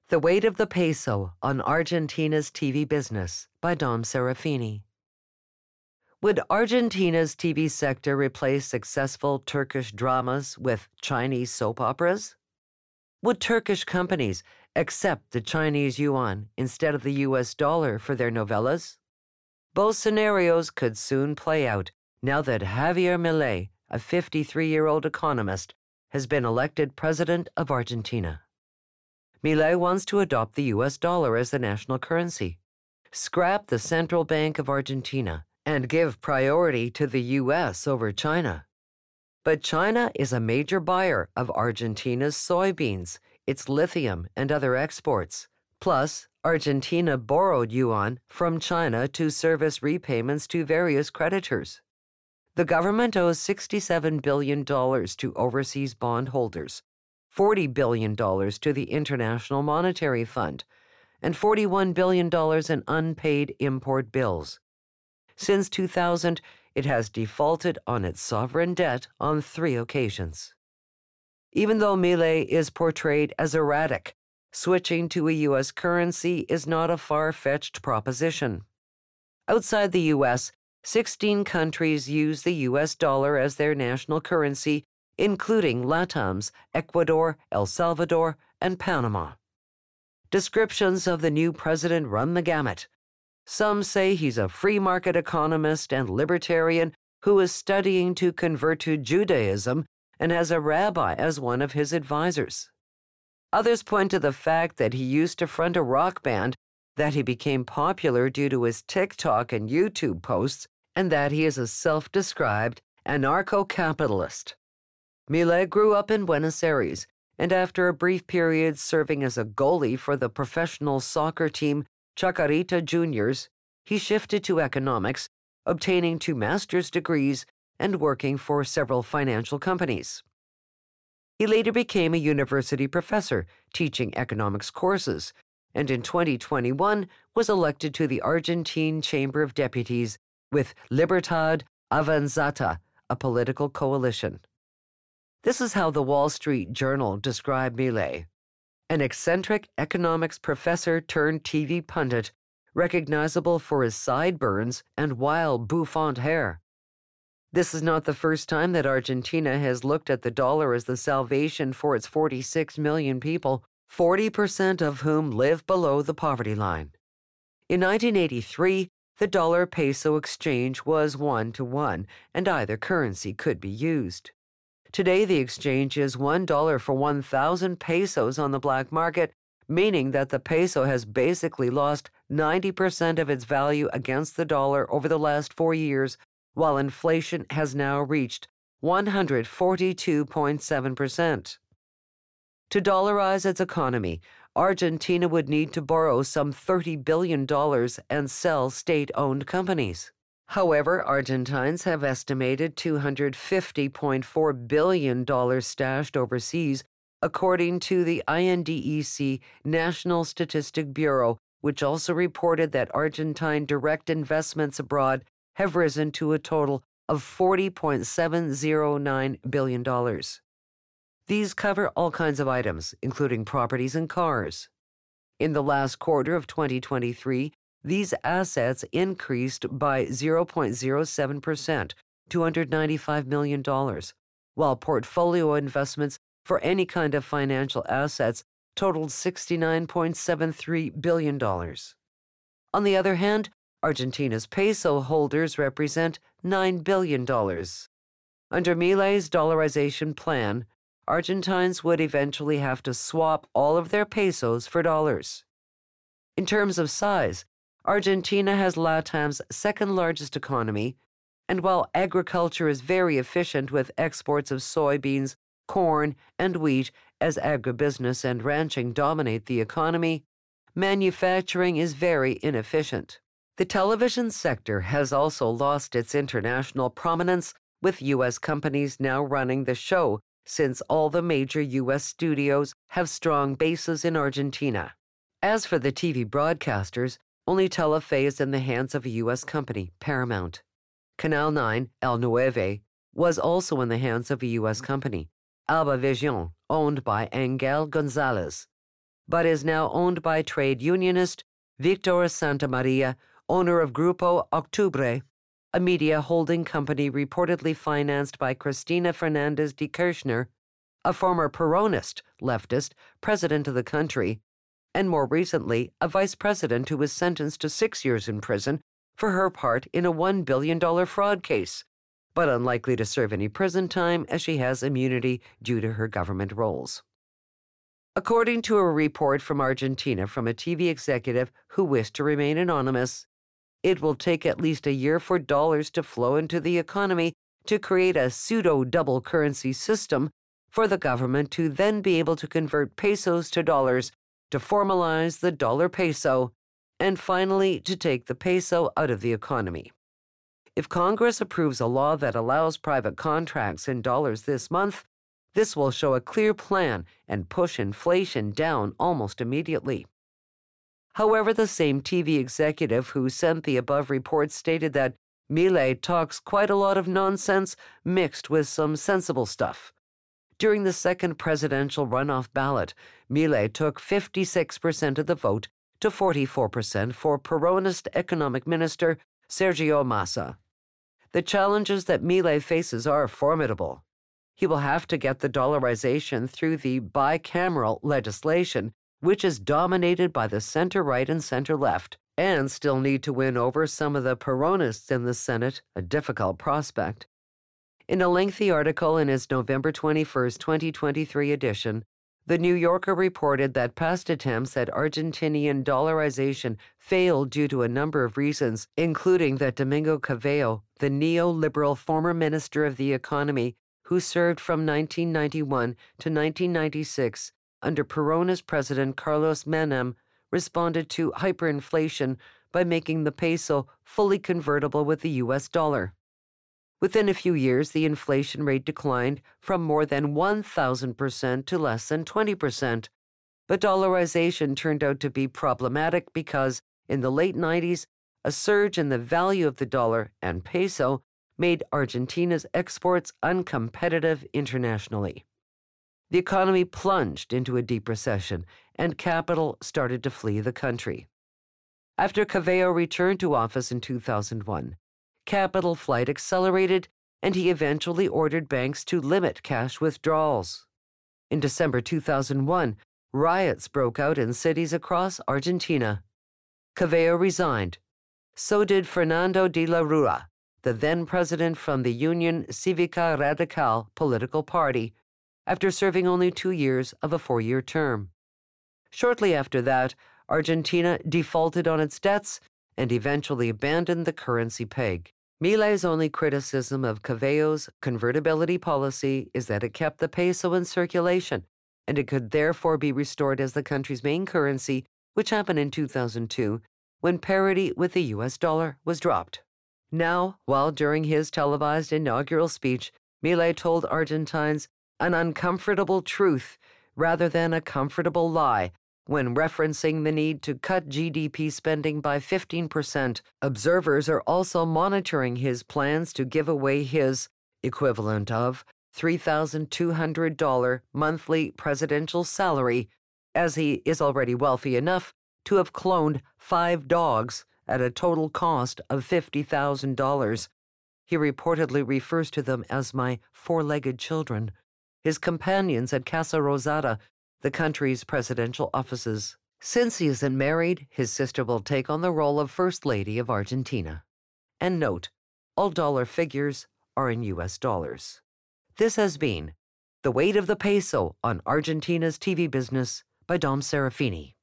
The Weight of the Peso on Argentina's TV Business by Dom Serafini. Would Argentina's TV sector replace successful Turkish dramas with Chinese soap operas? Would Turkish companies accept the Chinese yuan instead of the US dollar for their novellas? Both scenarios could soon play out now that Javier Milei, a 53-year-old economist, has been elected president of Argentina. Milei wants to adopt the US dollar as the national currency, scrap the Central Bank of Argentina, and give priority to the US over China. But China is a major buyer of Argentina's soybeans, its lithium, and other exports. Plus, Argentina borrowed yuan from China to service repayments to various creditors. The government owes $67 billion to overseas bondholders, $40 billion to the International Monetary Fund, and $41 billion in unpaid import bills. Since 2000, it has defaulted on its sovereign debt on 3 occasions. Even though Milei is portrayed as erratic, switching to a U.S. currency is not a far-fetched proposition. Outside the U.S., 16 countries use the U.S. dollar as their national currency, including LATAM's Ecuador, El Salvador, and Panama. Descriptions of the new president run the gamut. Some say he's a free market economist and libertarian who is studying to convert to Judaism and has a rabbi as one of his advisors. Others point to the fact that he used to front a rock band, that he became popular due to his TikTok and YouTube posts, and that he is a self-described anarcho-capitalist. Milei grew up in Buenos Aires, and after a brief period serving as a goalie for the professional soccer team Chacarita Juniors, he shifted to economics, obtaining 2 master's degrees and working for several financial companies. He later became a university professor, teaching economics courses, and in 2021 was elected to the Argentine Chamber of Deputies with Libertad Avanzata, a political coalition. This is how the Wall Street Journal described Milei: an eccentric economics professor turned TV pundit, recognizable for his sideburns and wild bouffant hair. This is not the first time that Argentina has looked at the dollar as the salvation for its 46 million people, 40% of whom live below the poverty line. In 1983, the dollar-peso exchange was 1-to-1, and either currency could be used. Today, the exchange is $1 for 1,000 pesos on the black market, meaning that the peso has basically lost 90% of its value against the dollar over the last 4 years, while inflation has now reached 142.7%. To dollarize its economy, Argentina would need to borrow some $30 billion and sell state-owned companies. However, Argentines have estimated $250.4 billion stashed overseas, according to the INDEC National Statistic Bureau, which also reported that Argentine direct investments abroad have risen to a total of $40.709 billion. These cover all kinds of items, including properties and cars. In the last quarter of 2023, these assets increased by 0.07% to $295 million, while portfolio investments for any kind of financial assets totaled $69.73 billion. On the other hand, Argentina's peso holders represent $9 billion. Under Milei's dollarization plan, Argentines would eventually have to swap all of their pesos for dollars. In terms of size, Argentina has LATAM's second-largest economy, and while agriculture is very efficient with exports of soybeans, corn, and wheat as agribusiness and ranching dominate the economy, manufacturing is very inefficient. The television sector has also lost its international prominence, with U.S. companies now running the show, since all the major U.S. studios have strong bases in Argentina. As for the TV broadcasters, only Telefe is in the hands of a U.S. company, Paramount. Canal 9, El Nueve, was also in the hands of a U.S. company, Alba Vision, owned by Angel Gonzalez. but is now owned by trade unionist Victor Santamaria, owner of Grupo Octubre, a media holding company reportedly financed by Cristina Fernandez de Kirchner, a former Peronist leftist president of the country, and more recently, a vice president who was sentenced to 6 years in prison for her part in a $1 billion fraud case, but unlikely to serve any prison time as she has immunity due to her government roles. According to a report from Argentina from a TV executive who wished to remain anonymous, it will take at least a year for dollars to flow into the economy to create a pseudo-double currency system for the government to then be able to convert pesos to dollars to formalize the dollar peso, and finally to take the peso out of the economy. If Congress approves a law that allows private contracts in dollars this month, this will show a clear plan and push inflation down almost immediately. However, the same TV executive who sent the above report stated that Milei talks quite a lot of nonsense mixed with some sensible stuff. During the second presidential runoff ballot, Milei took 56% of the vote to 44% for Peronist economic minister Sergio Massa. The challenges that Milei faces are formidable. He will have to get the dollarization through the bicameral legislation, which is dominated by the center-right and center-left, and still need to win over some of the Peronists in the Senate, a difficult prospect. In a lengthy article in its November 21, 2023 edition, The New Yorker reported that past attempts at Argentinian dollarization failed due to a number of reasons, including that Domingo Cavallo, the neoliberal former minister of the economy who served from 1991 to 1996 under Peronist President Carlos Menem, responded to hyperinflation by making the peso fully convertible with the U.S. dollar. Within a few years, the inflation rate declined from more than 1,000% to less than 20%. But dollarization turned out to be problematic because, in the late 90s, a surge in the value of the dollar and peso made Argentina's exports uncompetitive internationally. The economy plunged into a deep recession, and capital started to flee the country. After Cavallo returned to office in 2001, capital flight accelerated, and he eventually ordered banks to limit cash withdrawals. In December 2001, riots broke out in cities across Argentina. Cavallo resigned. So did Fernando de la Rúa, the then president from the Union Cívica Radical political party, after serving only 2 years of a 4-year term. Shortly after that, Argentina defaulted on its debts and eventually abandoned the currency peg. Milei's only criticism of Cavallo's convertibility policy is that it kept the peso in circulation, and it could therefore be restored as the country's main currency, which happened in 2002, when parity with the U.S. dollar was dropped. Now, while during his televised inaugural speech, Milei told Argentines an uncomfortable truth rather than a comfortable lie, when referencing the need to cut GDP spending by 15%, observers are also monitoring his plans to give away his equivalent of $3,200 monthly presidential salary, as he is already wealthy enough to have cloned 5 dogs at a total cost of $50,000. He reportedly refers to them as my 4-legged children, his companions at Casa Rosada, the country's presidential offices. Since he isn't married, his sister will take on the role of First Lady of Argentina. And note, all dollar figures are in U.S. dollars. This has been The Weight of the Peso on Argentina's TV Business by Dom Serafini.